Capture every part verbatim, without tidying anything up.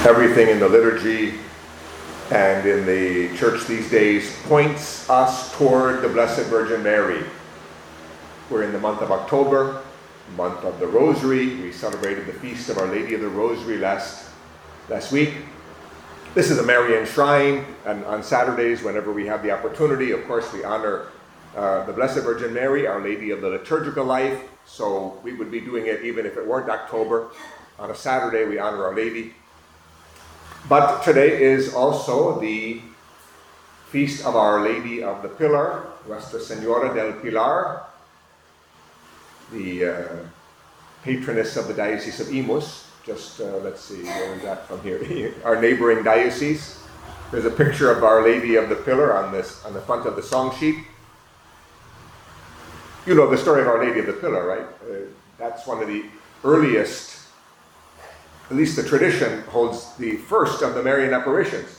Everything in the liturgy and in the church these days points us toward the Blessed Virgin Mary. We're in the month of October, month of the Rosary. We celebrated the feast of Our Lady of the Rosary last, last week. This is a Marian shrine, and on Saturdays, whenever we have the opportunity, of course, we honor uh, the Blessed Virgin Mary, Our Lady of the Liturgical Life. So we would be doing it even if it weren't October. On a Saturday, we honor Our Lady. But today is also the feast of Our Lady of the Pillar, Nuestra Señora del Pilar, the uh, patroness of the Diocese of Imus. Just, uh, let's see, where is that from here? Our neighboring diocese. There's a picture of Our Lady of the Pillar on this on the front of the song sheet. You know the story of Our Lady of the Pillar, right? Uh, that's one of the earliest, at least the tradition holds the first of the Marian apparitions.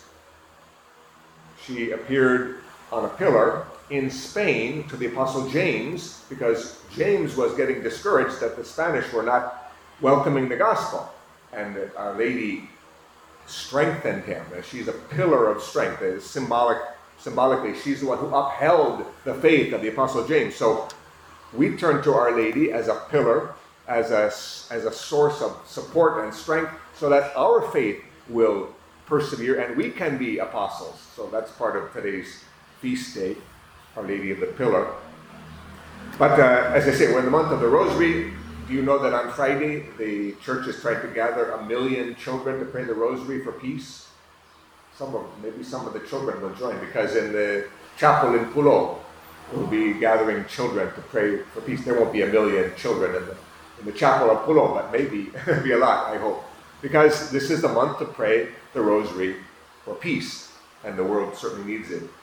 She appeared on a pillar in Spain to the Apostle James because James was getting discouraged that the Spanish were not welcoming the gospel. And Our Lady strengthened him. She's a pillar of strength. Symbolic, symbolically, she's the one who upheld the faith of the Apostle James. So we turn to Our Lady as a pillar, as a, as a source of support and strength, so that our faith will persevere and we can be apostles. So that's part of today's feast day, Our Lady of the Pillar. But uh, as I say, we're in the month of the Rosary. Do you know that on Friday, the church is trying to gather a million children to pray the Rosary for peace? Some of, maybe some of the children will join, because in the chapel in Pulo, we'll be gathering children to pray for peace. There won't be a million children in the, in the chapel of Pulo, but maybe it'll be a lot, I hope. Because this is the month to pray the Rosary for peace, and the world certainly needs it.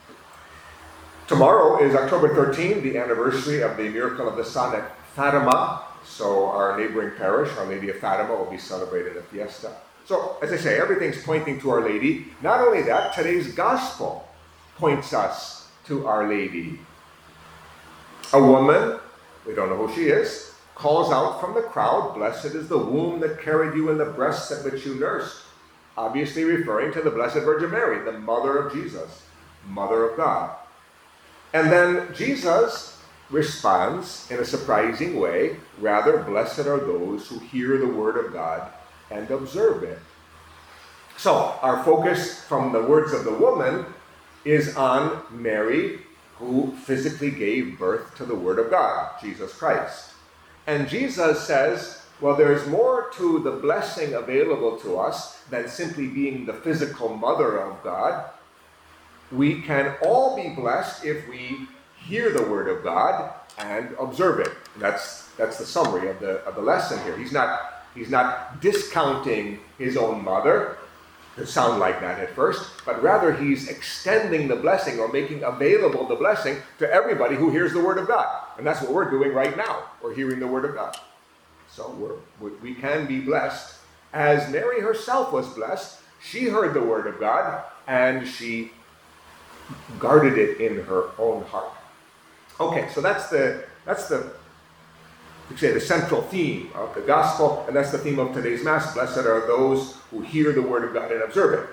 Tomorrow is October thirteenth, the anniversary of the miracle of the sun at Fatima. So our neighboring parish, Our Lady of Fatima, will be celebrating the fiesta. So, as I say, everything's pointing to Our Lady. Not only that, today's gospel points us to Our Lady. A woman, we don't know who she is, calls out from the crowd, "Blessed is the womb that carried you and the breasts at which you nursed." Obviously referring to the Blessed Virgin Mary, the mother of Jesus, mother of God. And then Jesus responds in a surprising way, "Rather, blessed are those who hear the word of God and observe it." So, our focus from the words of the woman is on Mary, who physically gave birth to the Word of God, Jesus Christ. And Jesus says, well, there's more to the blessing available to us than simply being the physical mother of God. We can all be blessed if we hear the Word of God and observe it. That's that's the summary of the of the lesson here. He's not he's not discounting his own mother. It sound like that at first, but rather he's extending the blessing or making available the blessing to everybody who hears the Word of God. And that's what we're doing right now. We're hearing the Word of God. So we're, we can be blessed as Mary herself was blessed. She heard the Word of God and she guarded it in her own heart. Okay, so that's the that's the you say the central theme of the gospel, and that's the theme of today's Mass. Blessed are those who hear the word of God and observe it.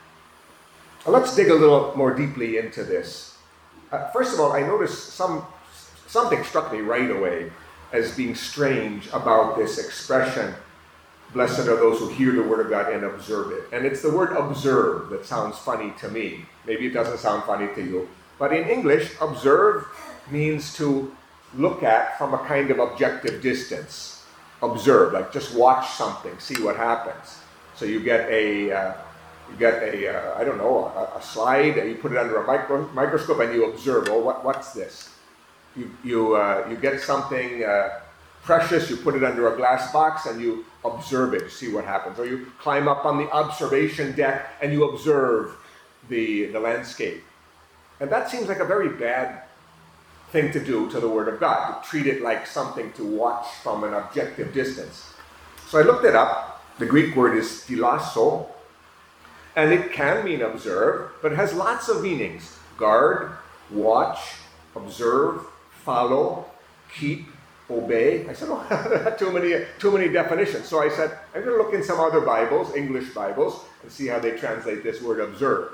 Now let's dig a little more deeply into this. Uh, first of all, I noticed some something struck me right away as being strange about this expression, "Blessed are those who hear the word of God and observe it." And it's the word "observe" that sounds funny to me. Maybe it doesn't sound funny to you. But in English, observe means to look at from a kind of objective distance. Observe, like just watch something, see what happens. So you get a, uh, you get a, uh, I don't know, a, a slide, and you put it under a micro, microscope, and you observe. Oh, what, what's this? You you uh, you get something uh, precious, you put it under a glass box, and you observe it, see what happens. Or you climb up on the observation deck, and you observe the the landscape. And that seems like a very bad thing to do to the Word of God, to treat it like something to watch from an objective distance. So I looked it up. The Greek word is philasso, and it can mean observe, but it has lots of meanings. Guard, watch, observe, follow, keep, obey. I said, oh, too many, too many definitions. So I said, I'm going to look in some other Bibles, English Bibles, and see how they translate this word observe.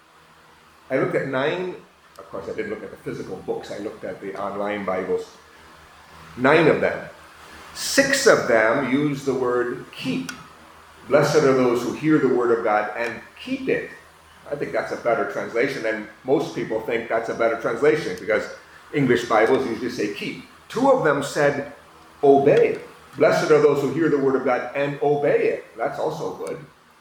I looked at nine, of course I didn't look at the physical books, I looked at the online Bibles. Nine of them. Six of them use the word keep. Blessed are those who hear the word of God and keep it. I think that's a better translation, and most people think that's a better translation because English Bibles usually say keep. Two of them said obey. Blessed are those who hear the word of God and obey it. That's also good.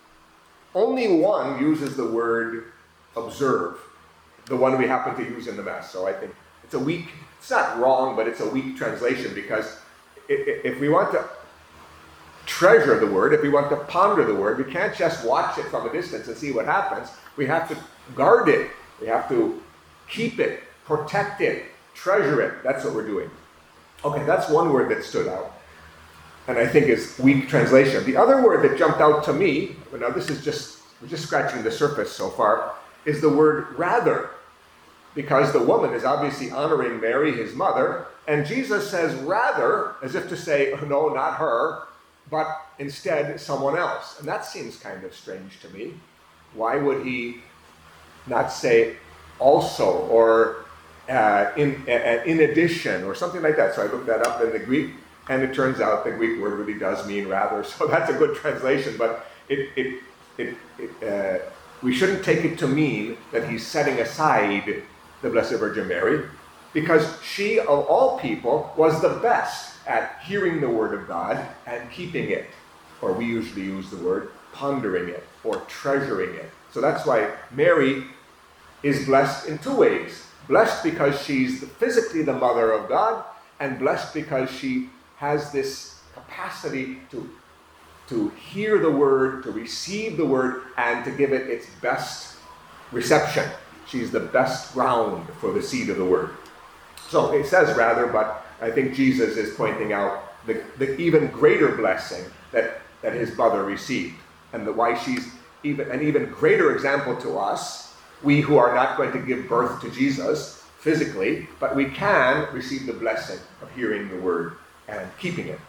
Only one uses the word observe, the one we happen to use in the Mass. So I think it's a weak, it's not wrong, but it's a weak translation because if we want to treasure the word, if we want to ponder the word, we can't just watch it from a distance and see what happens. We have to guard it. We have to keep it, protect it, treasure it. That's what we're doing. Okay, that's one word that stood out, and I think is weak translation. The other word that jumped out to me, now this is just, we're just scratching the surface so far, is the word rather, because the woman is obviously honoring Mary, his mother, and Jesus says rather, as if to say, oh, no, not her, but instead someone else. And that seems kind of strange to me. Why would he not say also, or uh, in, uh, in addition, or something like that? So I looked that up in the Greek, and it turns out the Greek word really does mean rather, so that's a good translation, but it, it, it, it uh, we shouldn't take it to mean that he's setting aside the Blessed Virgin Mary, because she, of all people, was the best at hearing the word of God and keeping it. Or we usually use the word pondering it or treasuring it. So that's why Mary is blessed in two ways. Blessed because she's physically the mother of God, and blessed because she has this capacity to, to hear the word, to receive the word, and to give it its best reception. She's the best ground for the seed of the word. So it says rather, but I think Jesus is pointing out the, the even greater blessing that, that his mother received, and the, why she's even an even greater example to us, we who are not going to give birth to Jesus physically, but we can receive the blessing of hearing the word and keeping it.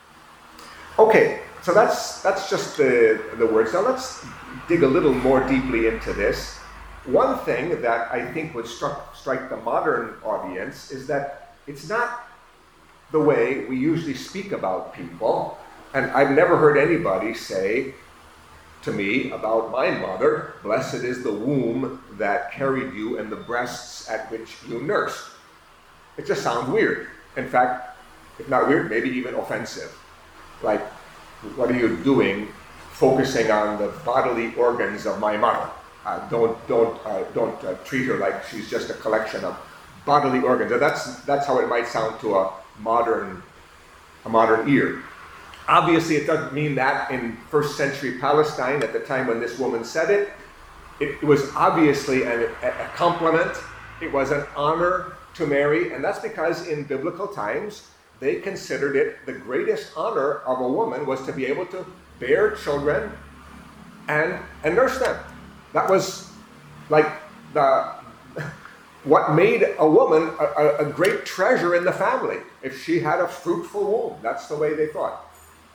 Okay, so that's that's just the, the words. Now let's dig a little more deeply into this. One thing that I think would struck, strike the modern audience is that it's not the way we usually speak about people. And I've never heard anybody say to me about my mother, blessed is the womb that carried you and the breasts at which you nursed. It just sounds weird. In fact, if not weird, maybe even offensive. Like, what are you doing focusing on the bodily organs of my mother? Uh, don't don't uh, don't uh, treat her like she's just a collection of bodily organs. And that's that's how it might sound to a modern a modern ear. Obviously, it doesn't mean that in first century Palestine at the time when this woman said it. It, it was obviously an, a compliment. It was an honor to Mary, and that's because in biblical times they considered it the greatest honor of a woman was to be able to bear children and and nurse them. That was like the what made a woman a, a great treasure in the family. If she had a fruitful womb, that's the way they thought.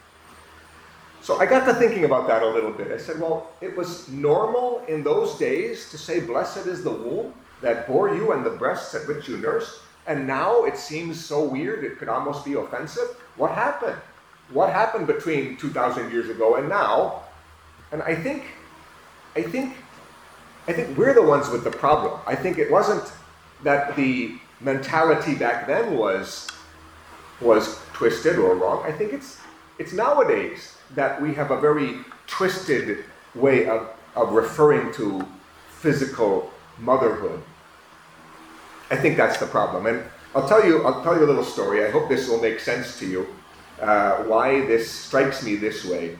So I got to thinking about that a little bit. I said, well, it was normal in those days to say, blessed is the womb that bore you and the breasts at which you nursed. And now it seems so weird, it could almost be offensive. What happened? What happened between two thousand years ago and now? And I think, I think, I think we're the ones with the problem. I think it wasn't that the mentality back then was, was twisted or wrong. I think it's, it's nowadays that we have a very twisted way of, of referring to physical motherhood. I think that's the problem. And I'll tell you, I'll tell you a little story. I hope this will make sense to you, uh, why this strikes me this way.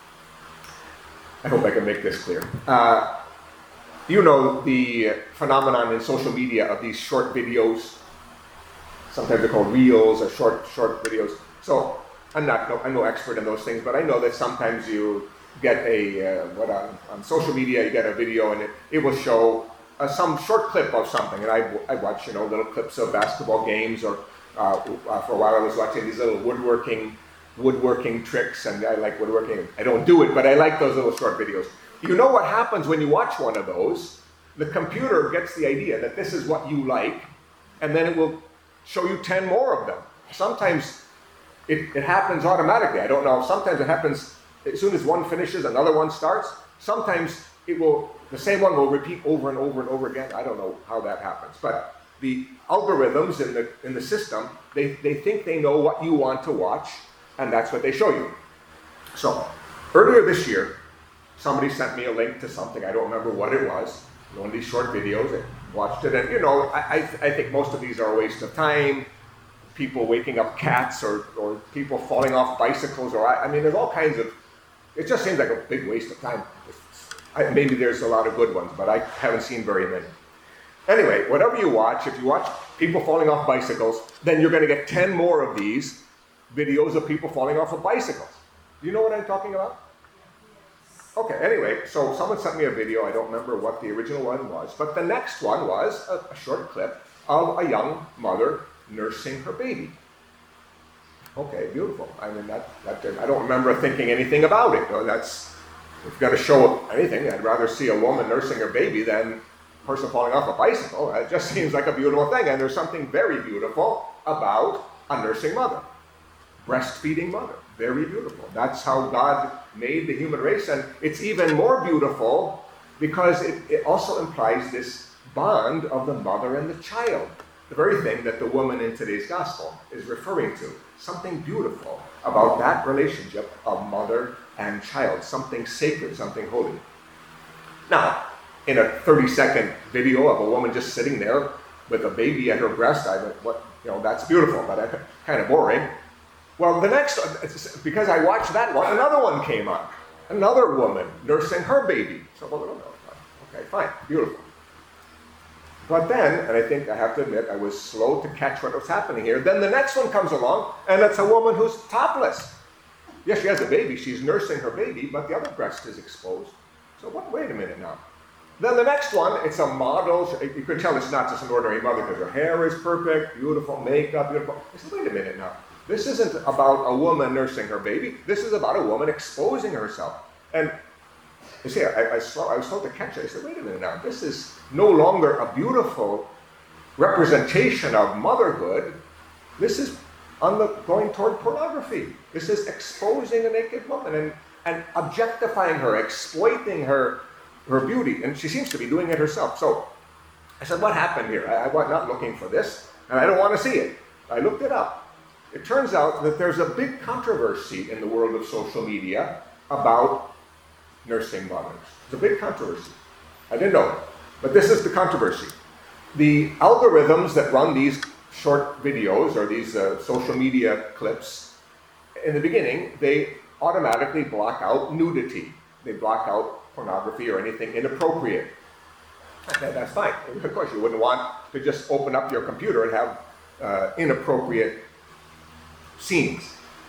I hope I can make this clear. Uh, you know the phenomenon in social media of these short videos. Sometimes they're called reels or short short videos. So I'm not no, I'm no expert in those things, but I know that sometimes you get a, uh, what on, on social media, you get a video and it, it will show uh, some short clip of something. And I, I watch, you know, little clips of basketball games or Uh, uh, for a while I was watching these little woodworking woodworking tricks, and I like woodworking. I don't do it, but I like those little short videos. You know what happens when you watch one of those? The computer gets the idea that this is what you like, and then it will show you ten more of them. Sometimes it, it happens automatically. I don't know. Sometimes it happens as soon as one finishes, another one starts. Sometimes it will, the same one will repeat over and over and over again. I don't know how that happens. But the algorithms in the in the system, they, they think they know what you want to watch, and that's what they show you. So earlier this year, somebody sent me a link to something. I don't remember what it was. One of these short videos. I watched it, and you know, I, I, I think most of these are a waste of time. People waking up cats, or, or people falling off bicycles, or I, I mean, there's all kinds of. It just seems like a big waste of time. I, maybe there's a lot of good ones, but I haven't seen very many. Anyway, whatever you watch, if you watch people falling off bicycles, then you're going to get ten more of these videos of people falling off of bicycles. Do you know what I'm talking about? Okay, anyway, so someone sent me a video. I don't remember what the original one was, but the next one was a, a short clip of a young mother nursing her baby. Okay, beautiful. I mean, that, that I don't remember thinking anything about it. No, that's, if you're going to show anything, I'd rather see a woman nursing her baby than a person falling off a bicycle. It just seems like a beautiful thing, and there's something very beautiful about a nursing mother, breastfeeding mother. Very beautiful. That's how God made the human race, and it's even more beautiful because it, it also implies this bond of the mother and the child, the very thing that the woman in today's gospel is referring to. Something beautiful about that relationship of mother and child, something sacred, something holy. Now, in a thirty-second video of a woman just sitting there with a baby at her breast, I went, what, you know, that's beautiful, but kind of boring. Well, the next, because I watched that one, another one came on. Another woman nursing her baby. So, well, no, no, okay, fine, beautiful. But then, and I think I have to admit, I was slow to catch what was happening here. Then the next one comes along, and it's a woman who's topless. Yes, she has a baby, she's nursing her baby, but the other breast is exposed. So, what, wait a minute now. Then the next one, it's a model. You can tell it's not just an ordinary mother because her hair is perfect, beautiful, makeup, beautiful. I said, wait a minute now. This isn't about a woman nursing her baby. This is about a woman exposing herself. And you see, I, I, saw, I was told to catch it. I said, wait a minute now. This is no longer a beautiful representation of motherhood. This is on the, going toward pornography. This is exposing a naked woman and, and objectifying her, exploiting her, her beauty. And she seems to be doing it herself. So I said, what happened here? I, I was not looking for this, and I don't want to see it. I looked it up. It turns out that there's a big controversy in the world of social media about nursing mothers. It's a big controversy. I didn't know it, but this is the controversy. The algorithms that run these short videos or these uh, social media clips, in the beginning, they automatically block out nudity. They block out pornography or anything inappropriate. And that's fine. Of course, you wouldn't want to just open up your computer and have uh, inappropriate scenes.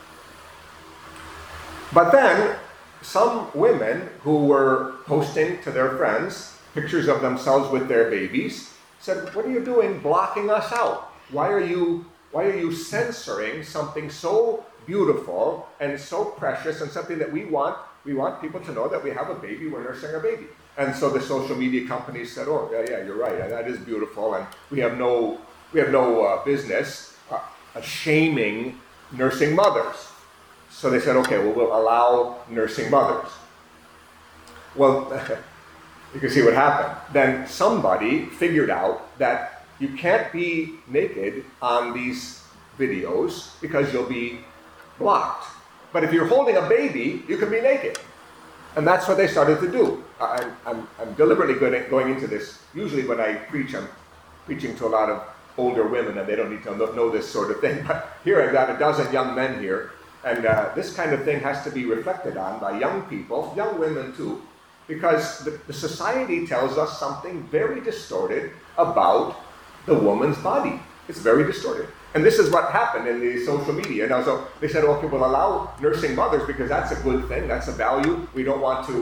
But then, some women who were posting to their friends pictures of themselves with their babies said, what are you doing blocking us out? Why are you, why are you censoring something so beautiful and so precious and something that we want? We want people to know that we have a baby, we're nursing our baby. And so the social media companies said, oh, yeah, yeah, you're right, and that is beautiful, and we have no, we have no uh, business uh, shaming nursing mothers. So they said, okay, well, we'll allow nursing mothers. Well, you can see what happened. Then somebody figured out that you can't be naked on these videos because you'll be blocked. But if you're holding a baby, you can be naked. And that's what they started to do. I'm, I'm, I'm deliberately going into this. Usually when I preach, I'm preaching to a lot of older women, and they don't need to know this sort of thing. But here I've got a dozen young men here, and uh, this kind of thing has to be reflected on by young people, young women too, because the, the society tells us something very distorted about the woman's body. It's very distorted. And this is what happened in the social media. Now, so they said, okay, we'll allow nursing mothers because that's a good thing, that's a value. We don't want to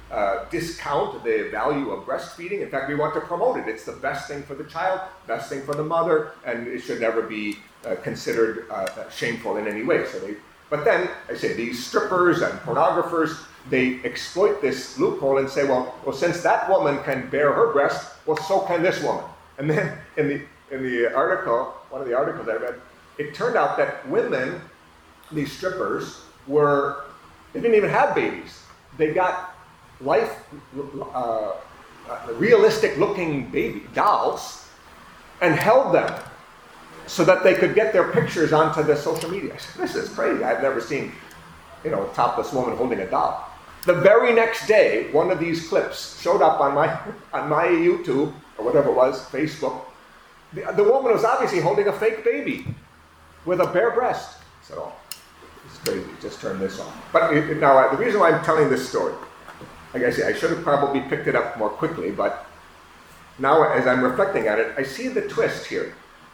uh, discount the value of breastfeeding. In fact, we want to promote it. It's the best thing for the child, best thing for the mother, and it should never be uh, considered uh, shameful in any way. So they, but then, I say, these strippers and pornographers, they exploit this loophole and say, well, well, since that woman can bear her breast, well, so can this woman. And then in the in the article, one of the articles I read, it turned out that women, these strippers, were, they didn't even have babies. They got life, uh, uh, realistic-looking baby dolls and held them so that they could get their pictures onto the social media. I said, this is crazy. I've never seen, you know, a topless woman holding a doll. The very next day, one of these clips showed up on my on my YouTube, or whatever it was, Facebook. The, the woman was obviously holding a fake baby with a bare breast. I said, oh, this is crazy. Just turn this off. But it, now, uh, the reason why I'm telling this story, like I say, I should have probably picked it up more quickly, but now as I'm reflecting on it, I see the twist here.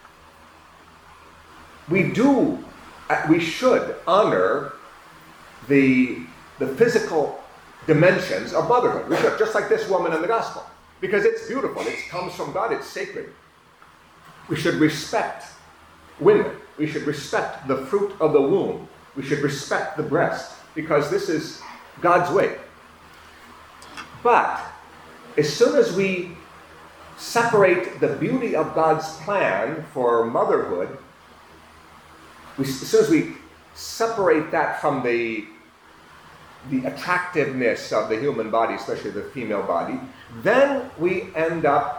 We do, uh, we should honor the, the physical dimensions of motherhood. We should, just like this woman in the gospel, because it's beautiful. It comes from God. It's sacred. We should respect women. We should respect the fruit of the womb. We should respect the breast, because this is God's way. But as soon as we separate the beauty of God's plan for motherhood, we, as soon as we separate that from the, the attractiveness of the human body, especially the female body, then we end up,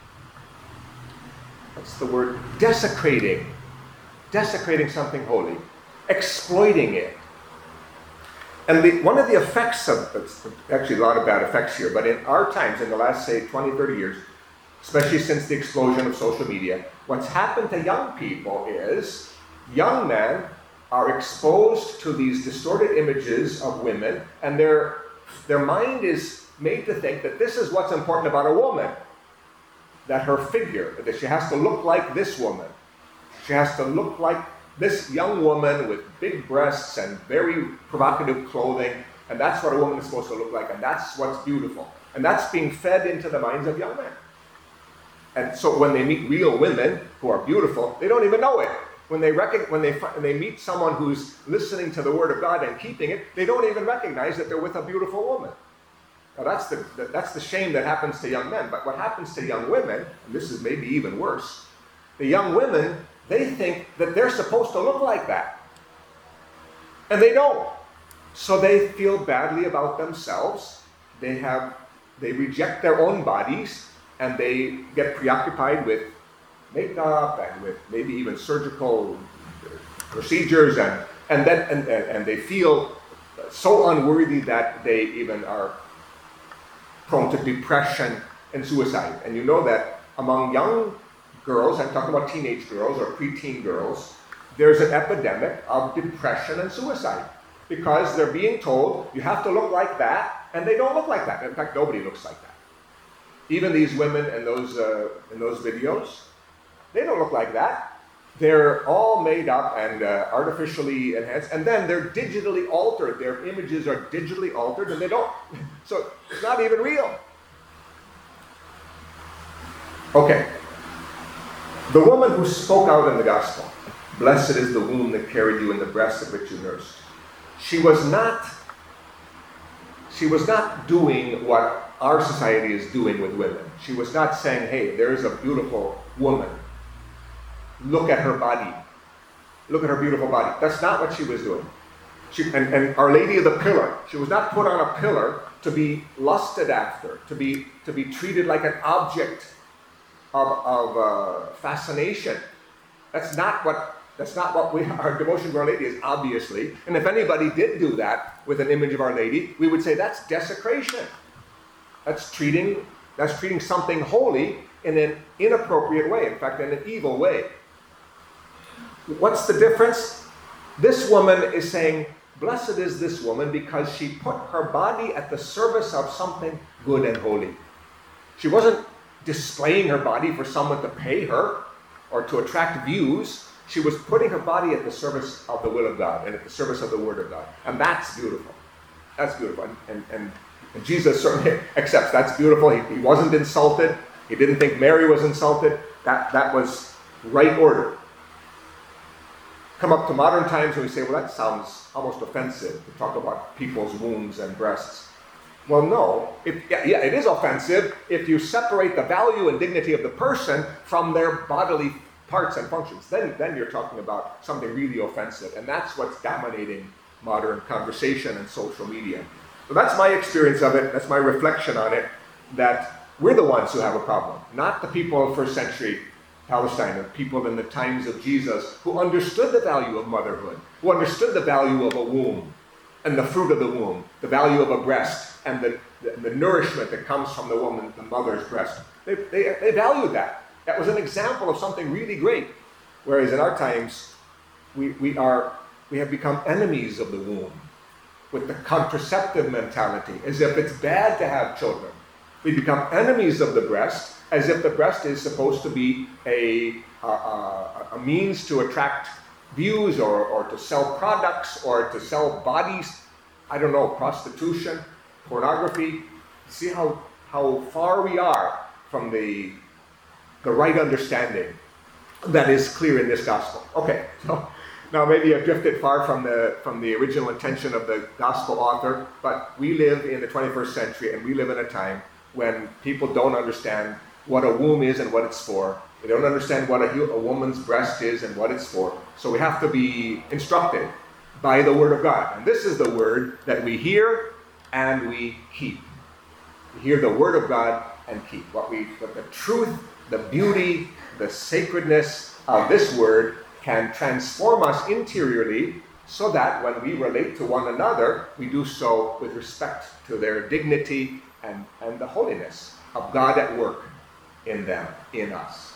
what's the word, desecrating, desecrating something holy, exploiting it. And the, one of the effects of, it's actually a lot of bad effects here, but in our times, in the last, say, twenty, thirty years, especially since the explosion of social media, what's happened to young people is young men are exposed to these distorted images of women, and their, their mind is made to think that this is what's important about a woman. That her figure, that she has to look like this woman. She has to look like this young woman with big breasts and very provocative clothing, and that's what a woman is supposed to look like, and that's what's beautiful. And that's being fed into the minds of young men. And so when they meet real women who are beautiful, they don't even know it. When they, rec- when they, when they meet someone who's listening to the Word of God and keeping it, they don't even recognize that they're with a beautiful woman. Now that's the, that's the shame that happens to young men. But what happens to young women, and this is maybe even worse, the young women, they think that they're supposed to look like that. And they don't. So they feel badly about themselves. They have, they reject their own bodies, and they get preoccupied with makeup and with maybe even surgical procedures, and, and then and, and they feel so unworthy that they even are prone to depression and suicide. And you know that among young girls, I'm talking about teenage girls or preteen girls, there's an epidemic of depression and suicide because they're being told you have to look like that, and they don't look like that. In fact, nobody looks like that. Even these women in those uh, in those videos, they don't look like that. They're all made up and uh, artificially enhanced, and then they're digitally altered. Their images are digitally altered, and they don't. So it's not even real. Okay. The woman who spoke out in the gospel, blessed is the womb that carried you and the breast of which you nursed. She was not. She was not doing what our society is doing with women. She was not saying, "Hey, there's a beautiful woman. Look at her body. Look at her beautiful body." That's not what she was doing. She, and, and Our Lady of the Pillar, she was not put on a pillar to be lusted after, to be to be treated like an object of, of uh, fascination. That's not what that's not what we our devotion to Our Lady is, obviously. And if anybody did do that with an image of Our Lady, we would say that's desecration. That's treating that's treating something holy in an inappropriate way. In fact, in an evil way. What's the difference? This woman is saying, blessed is this woman because she put her body at the service of something good and holy. She wasn't displaying her body for someone to pay her or to attract views. She was putting her body at the service of the will of God and at the service of the Word of God. And that's beautiful. That's beautiful. And, and, and, and Jesus certainly accepts that's beautiful. He, he wasn't insulted. He didn't think Mary was insulted. That, that was right order. Come up to modern times and we say, well, that sounds almost offensive to talk about people's wombs and breasts. Well, no. It, yeah, yeah, it is offensive if you separate the value and dignity of the person from their bodily parts and functions. Then, then you're talking about something really offensive. And that's what's dominating modern conversation and social media. So that's my experience of it. That's my reflection on it, that we're the ones who have a problem, not the people of first century Palestine, the people in the times of Jesus who understood the value of motherhood, who understood the value of a womb and the fruit of the womb, the value of a breast and the, the, the nourishment that comes from the woman, the mother's breast. They, they, they valued that. That was an example of something really great. Whereas in our times, we, we, are, we have become enemies of the womb with the contraceptive mentality, as if it's bad to have children. We become enemies of the breast, as if the breast is supposed to be a, a, a, a means to attract views or, or to sell products or to sell bodies. I don't know, prostitution, pornography. See how, how far we are from the, the right understanding that is clear in this gospel. Okay, so now maybe I've drifted far from the, from the original intention of the gospel author, but we live in the twenty-first century and we live in a time when people don't understand what a womb is and what it's for. They don't understand what a, a woman's breast is and what it's for. So we have to be instructed by the Word of God. And this is the Word that we hear and we keep. We hear the Word of God and keep. What we, what the truth, the beauty, the sacredness of this Word can transform us interiorly so that when we relate to one another, we do so with respect to their dignity and, and the holiness of God at work in them, in us.